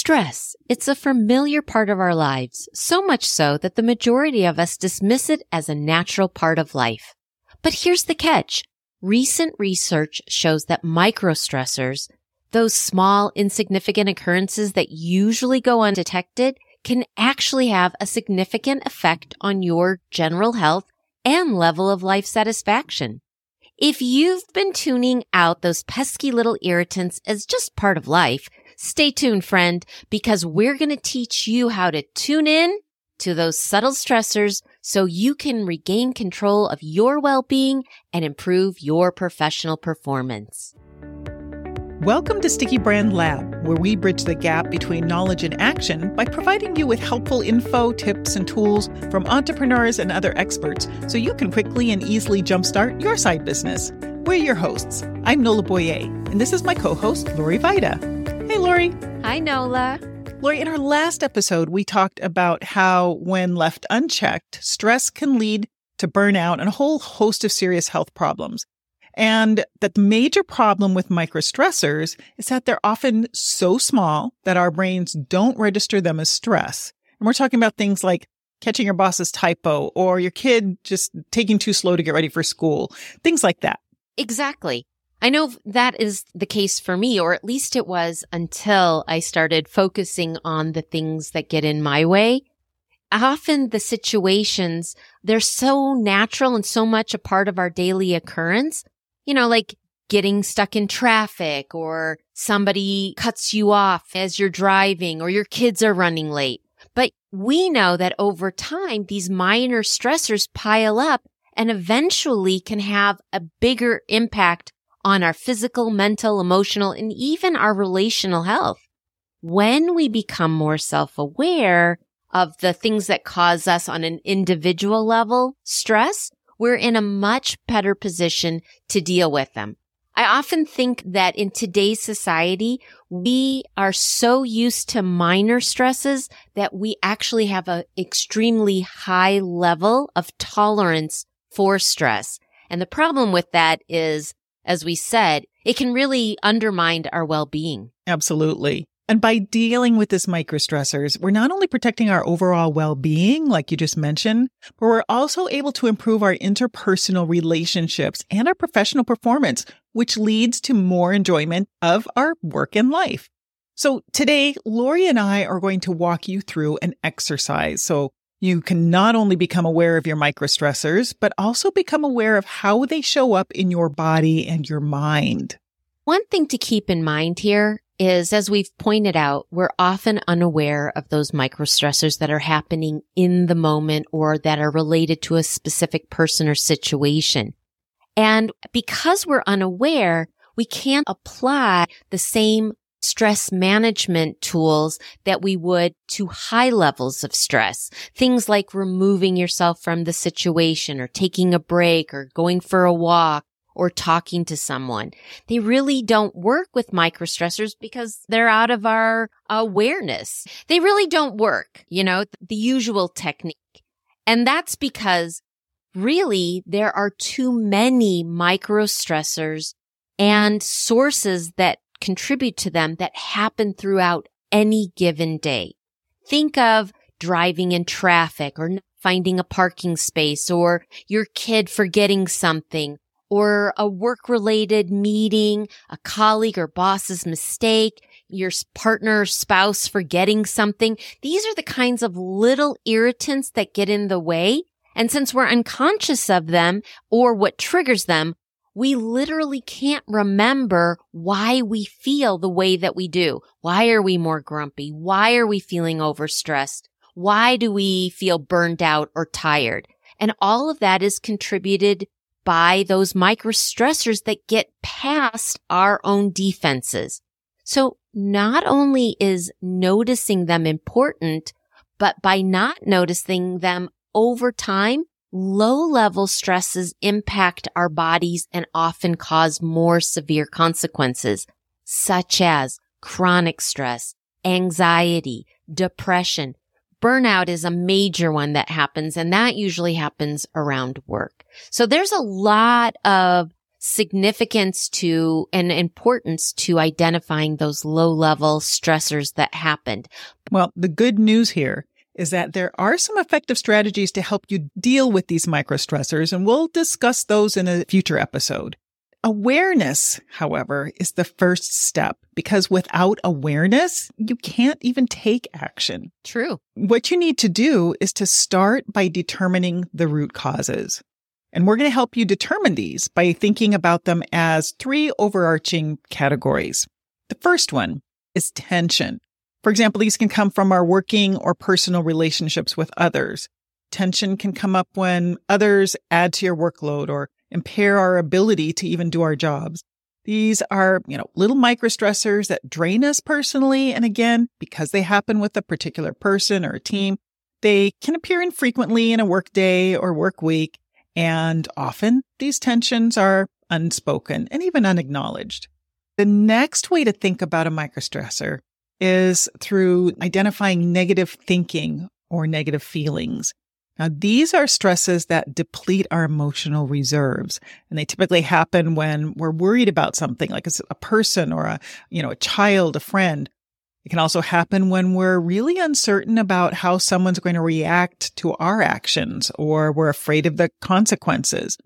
Stress. It's a familiar part of our lives, so much so that the majority of us dismiss it as a natural part of life. But here's the catch. Recent research shows that microstressors, those small, insignificant occurrences that usually go undetected, can actually have a significant effect on your general health and level of life satisfaction. If you've been tuning out those pesky little irritants as just part of life, stay tuned, friend, because we're going to teach you how to tune in to those subtle stressors so you can regain control of your well-being and improve your professional performance. Welcome to Sticky Brand Lab, where we bridge the gap between knowledge and action by providing you with helpful info, tips, and tools from entrepreneurs and other experts so you can quickly and easily jumpstart your side business. We're your hosts. I'm Nola Boyer, and this is my co-host, Lori Vida. Hey, Lori. Hi, Nola. Lori, in our last episode, we talked about how when left unchecked, stress can lead to burnout and a whole host of serious health problems. And that the major problem with microstressors is that they're often so small that our brains don't register them as stress. And we're talking about things like catching your boss's typo or your kid just taking too slow to get ready for school, things like that. Exactly. I know that is the case for me, or at least it was until I started focusing on the things that get in my way. Often the situations, they're so natural and so much a part of our daily occurrence. You know, like getting stuck in traffic or somebody cuts you off as you're driving or your kids are running late. But we know that over time, these minor stressors pile up and eventually can have a bigger impact on our physical, mental, emotional, and even our relational health. When we become more self-aware of the things that cause us on an individual level stress, we're in a much better position to deal with them. I often think that in today's society, we are so used to minor stresses that we actually have an extremely high level of tolerance for stress. And the problem with that is, as we said, it can really undermine our well-being. Absolutely. And by dealing with this microstressors, we're not only protecting our overall well-being, like you just mentioned, but we're also able to improve our interpersonal relationships and our professional performance, which leads to more enjoyment of our work and life. So today, Lori and I are going to walk you through an exercise so you can not only become aware of your microstressors, but also become aware of how they show up in your body and your mind. One thing to keep in mind here is, as we've pointed out, we're often unaware of those microstressors that are happening in the moment or that are related to a specific person or situation. And because we're unaware, we can't apply the same stress management tools that we would to high levels of stress. Things like removing yourself from the situation or taking a break or going for a walk or talking to someone. They really don't work with microstressors because they're out of our awareness. They really don't work, the usual technique. And that's because really there are too many microstressors and sources that contribute to them that happen throughout any given day. Think of driving in traffic or not finding a parking space or your kid forgetting something, or a work-related meeting, a colleague or boss's mistake, your partner or spouse forgetting something. These are the kinds of little irritants that get in the way. And since we're unconscious of them or what triggers them, we literally can't remember why we feel the way that we do. Why are we more grumpy? Why are we feeling overstressed? Why do we feel burned out or tired? And all of that is contributed by those microstressors that get past our own defenses. So not only is noticing them important, but by not noticing them over time, low-level stresses impact our bodies and often cause more severe consequences, such as chronic stress, anxiety, depression. Burnout is a major one that happens, and that usually happens around work. So there's a lot of significance to and importance to identifying those low-level stressors that happened. Well, the good news here is that there are some effective strategies to help you deal with these microstressors, and we'll discuss those in a future episode. Awareness, however, is the first step, because without awareness, you can't even take action. True. What you need to do is to start by determining the root causes. And we're going to help you determine these by thinking about them as 3 overarching categories. The first one is tension. For example, these can come from our working or personal relationships with others. Tension can come up when others add to your workload or impair our ability to even do our jobs. These are, little microstressors that drain us personally. And again, because they happen with a particular person or a team, they can appear infrequently in a work day or work week. And often these tensions are unspoken and even unacknowledged. The next way to think about a microstressor is through identifying negative thinking or negative feelings. Now, these are stresses that deplete our emotional reserves, and they typically happen when we're worried about something like a person or a child, a friend. It can also happen when we're really uncertain about how someone's going to react to our actions, or we're afraid of the consequences.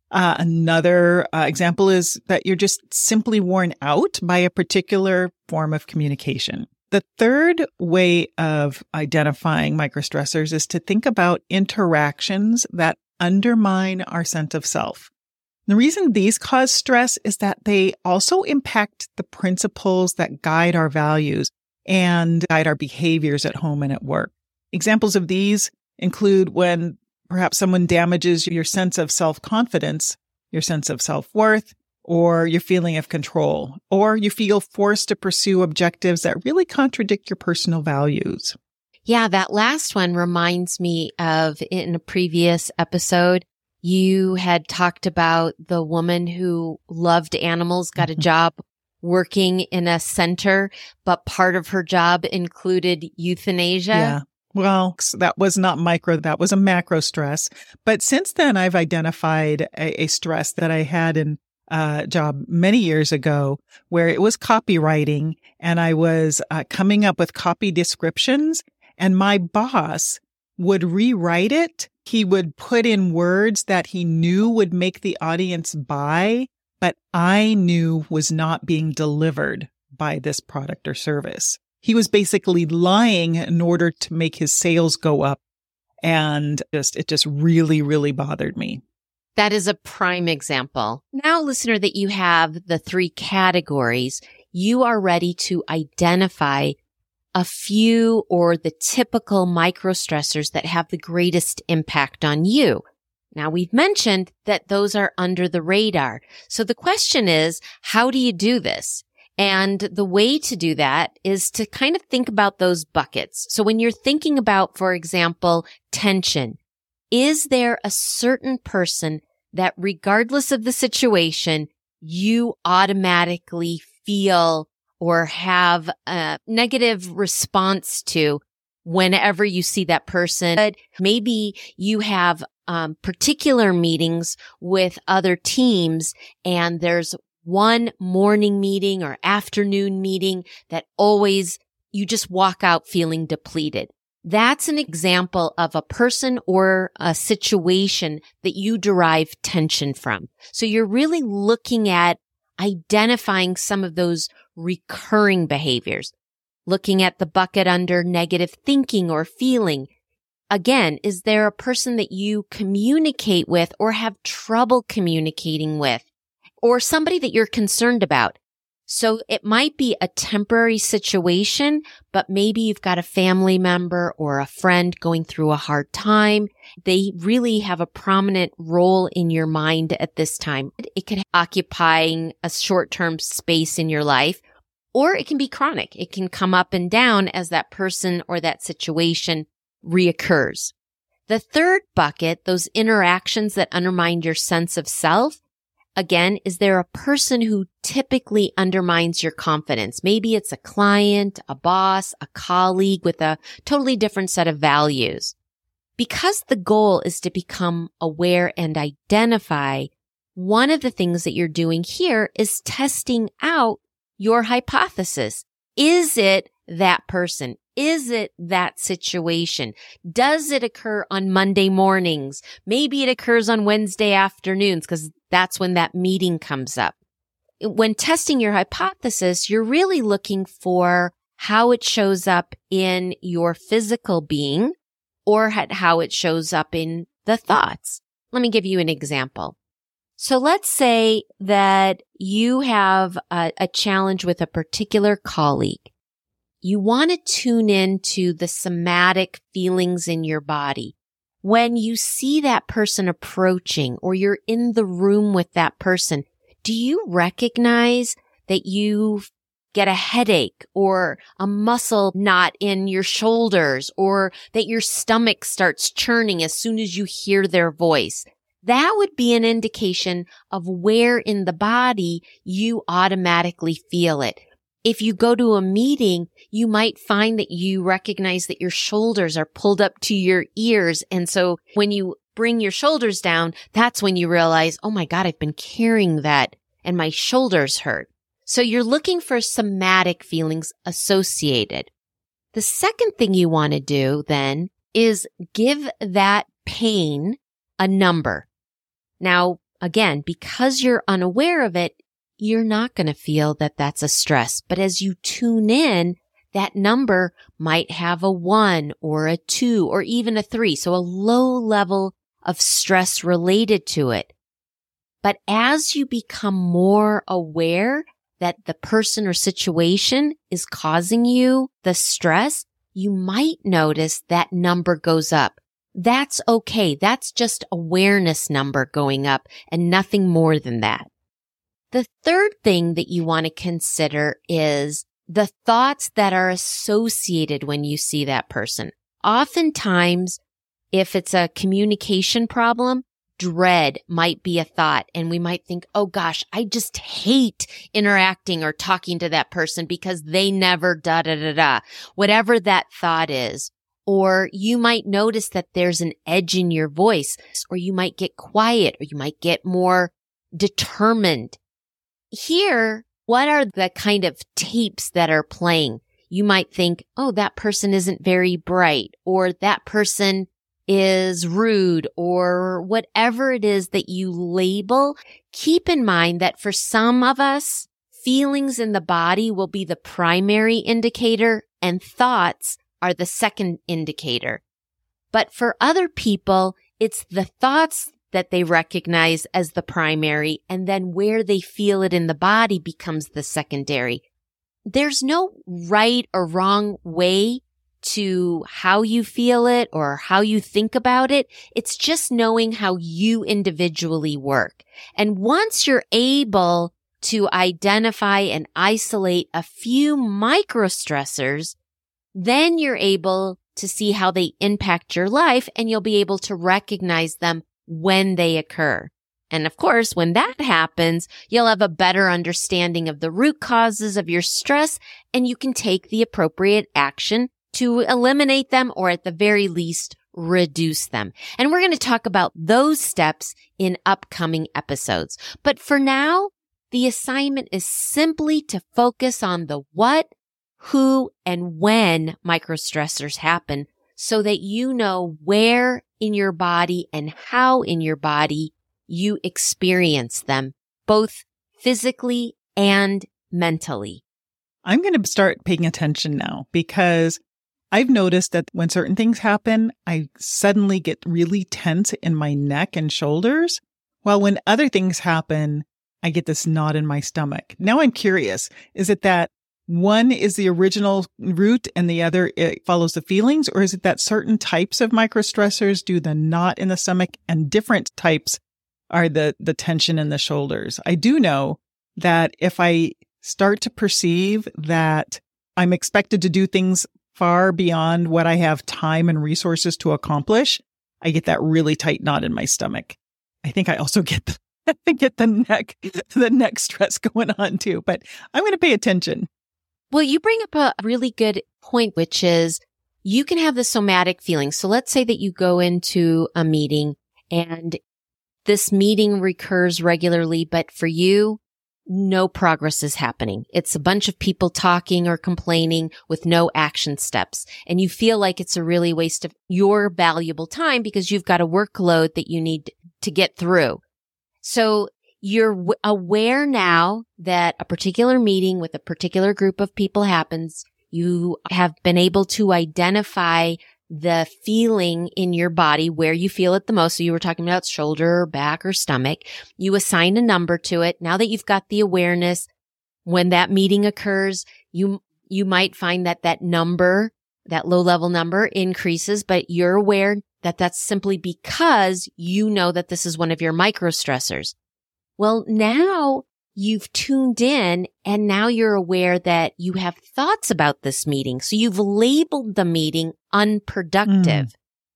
Another example is that you're just simply worn out by a particular form of communication. The third way of identifying microstressors is to think about interactions that undermine our sense of self. The reason these cause stress is that they also impact the principles that guide our values and guide our behaviors at home and at work. Examples of these include when perhaps someone damages your sense of self-confidence, your sense of self-worth, or your feeling of control, or you feel forced to pursue objectives that really contradict your personal values. Yeah, that last one reminds me of in a previous episode, you had talked about the woman who loved animals, got a job working in a center, but part of her job included euthanasia. Yeah. Well, that was not micro, that was a macro stress. But since then, I've identified a stress that I had in job many years ago where it was copywriting, and I was coming up with copy descriptions, and my boss would rewrite it. He would put in words that he knew would make the audience buy, but I knew was not being delivered by this product or service. He was basically lying in order to make his sales go up, and it just really, really bothered me. That is a prime example. Now, listener, that you have the 3 categories, you are ready to identify a few or the typical microstressors that have the greatest impact on you. Now, we've mentioned that those are under the radar. So the question is, how do you do this? And the way to do that is to kind of think about those buckets. So when you're thinking about, for example, tension, is there a certain person that regardless of the situation, you automatically feel or have a negative response to whenever you see that person? But maybe you have particular meetings with other teams, and there's one morning meeting or afternoon meeting that always you just walk out feeling depleted. That's an example of a person or a situation that you derive tension from. So you're really looking at identifying some of those recurring behaviors, looking at the bucket under negative thinking or feeling. Again, is there a person that you communicate with or have trouble communicating with, or somebody that you're concerned about? So it might be a temporary situation, but maybe you've got a family member or a friend going through a hard time. They really have a prominent role in your mind at this time. It could occupying a short-term space in your life, or it can be chronic. It can come up and down as that person or that situation reoccurs. The third bucket, those interactions that undermine your sense of self, again, is there a person who typically undermines your confidence? Maybe it's a client, a boss, a colleague with a totally different set of values. Because the goal is to become aware and identify one of the things that you're doing here is testing out your hypothesis. Is it that person? Is it that situation? Does it occur on Monday mornings? Maybe it occurs on Wednesday afternoons because that's when that meeting comes up. When testing your hypothesis, you're really looking for how it shows up in your physical being or how it shows up in the thoughts. Let me give you an example. So let's say that you have a challenge with a particular colleague. You want to tune into the somatic feelings in your body. When you see that person approaching or you're in the room with that person, do you recognize that you get a headache or a muscle knot in your shoulders or that your stomach starts churning as soon as you hear their voice? That would be an indication of where in the body you automatically feel it. If you go to a meeting, you might find that you recognize that your shoulders are pulled up to your ears. And so when you bring your shoulders down, that's when you realize, oh my God, I've been carrying that and my shoulders hurt. So you're looking for somatic feelings associated. The second thing you want to do then is give that pain a number. Now, again, because you're unaware of it, you're not going to feel that that's a stress. But as you tune in, that number might have a 1 or a 2 or even a 3. So a low level of stress related to it. But as you become more aware that the person or situation is causing you the stress, you might notice that number goes up. That's okay. That's just awareness number going up and nothing more than that. The third thing that you want to consider is the thoughts that are associated when you see that person. Oftentimes, if it's a communication problem, dread might be a thought, and we might think, oh gosh, I just hate interacting or talking to that person because they never da-da-da-da, whatever that thought is. Or you might notice that there's an edge in your voice, or you might get quiet, or you might get more determined. Here, what are the kind of tapes that are playing? You might think, oh, that person isn't very bright, or that person is rude, or whatever it is that you label. Keep in mind that for some of us, feelings in the body will be the primary indicator and thoughts are the second indicator. But for other people, it's the thoughts that they recognize as the primary, and then where they feel it in the body becomes the secondary. There's no right or wrong way to how you feel it or how you think about it. It's just knowing how you individually work. And once you're able to identify and isolate a few microstressors, then you're able to see how they impact your life, and you'll be able to recognize them when they occur. And of course, when that happens, you'll have a better understanding of the root causes of your stress, and you can take the appropriate action to eliminate them, or at the very least, reduce them. And we're going to talk about those steps in upcoming episodes. But for now, the assignment is simply to focus on the what, who, and when microstressors happen, so that you know where in your body and how in your body you experience them, both physically and mentally. I'm going to start paying attention now, because I've noticed that when certain things happen, I suddenly get really tense in my neck and shoulders, while when other things happen, I get this knot in my stomach. Now I'm curious, is it that one is the original root and the other it follows the feelings? Or is it that certain types of microstressors do the knot in the stomach and different types are the tension in the shoulders? I do know that if I start to perceive that I'm expected to do things far beyond what I have time and resources to accomplish, I get that really tight knot in my stomach. I think I also get the neck stress going on too, but I'm going to pay attention. Well, you bring up a really good point, which is you can have the somatic feelings. So let's say that you go into a meeting and this meeting recurs regularly, but for you, no progress is happening. It's a bunch of people talking or complaining with no action steps. And you feel like it's a really waste of your valuable time because you've got a workload that you need to get through. So you're aware now that a particular meeting with a particular group of people happens. You have been able to identify the feeling in your body where you feel it the most. So you were talking about shoulder or back or stomach. You assign a number to it. Now that you've got the awareness, when that meeting occurs, you might find that number, that low level number increases, but you're aware that that's simply because you know that this is one of your micro stressors. Well, now you've tuned in and now you're aware that you have thoughts about this meeting. So you've labeled the meeting unproductive.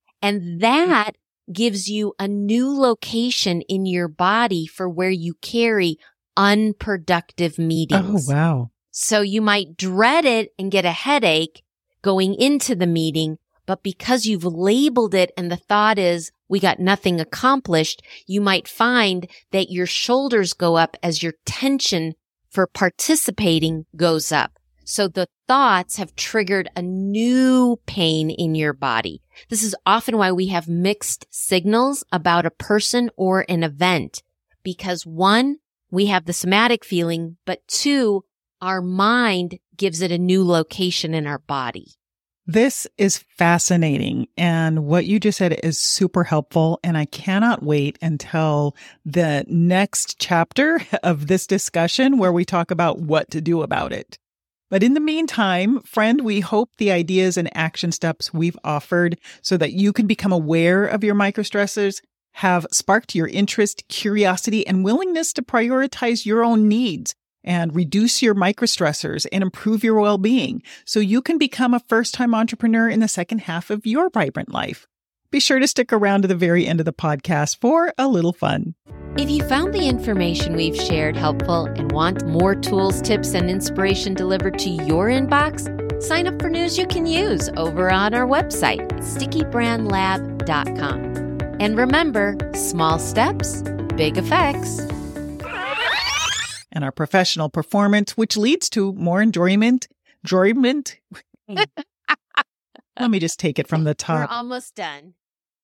And that gives you a new location in your body for where you carry unproductive meetings. Oh, wow. So you might dread it and get a headache going into the meeting, but because you've labeled it and the thought is, we got nothing accomplished, you might find that your shoulders go up as your tension for participating goes up. So the thoughts have triggered a new pain in your body. This is often why we have mixed signals about a person or an event, because one, we have the somatic feeling, but two, our mind gives it a new location in our body. This is fascinating. And what you just said is super helpful. And I cannot wait until the next chapter of this discussion where we talk about what to do about it. But in the meantime, friend, we hope the ideas and action steps we've offered so that you can become aware of your microstressors have sparked your interest, curiosity, and willingness to prioritize your own needs and reduce your microstressors and improve your well-being so you can become a first-time entrepreneur in the second half of your vibrant life. Be sure to stick around to the very end of the podcast for a little fun. If you found the information we've shared helpful and want more tools, tips, and inspiration delivered to your inbox, sign up for news you can use over on our website, stickybrandlab.com. And remember, small steps, big effects. And our professional performance, which leads to more enjoyment. Let me just take it from the top. We're almost done.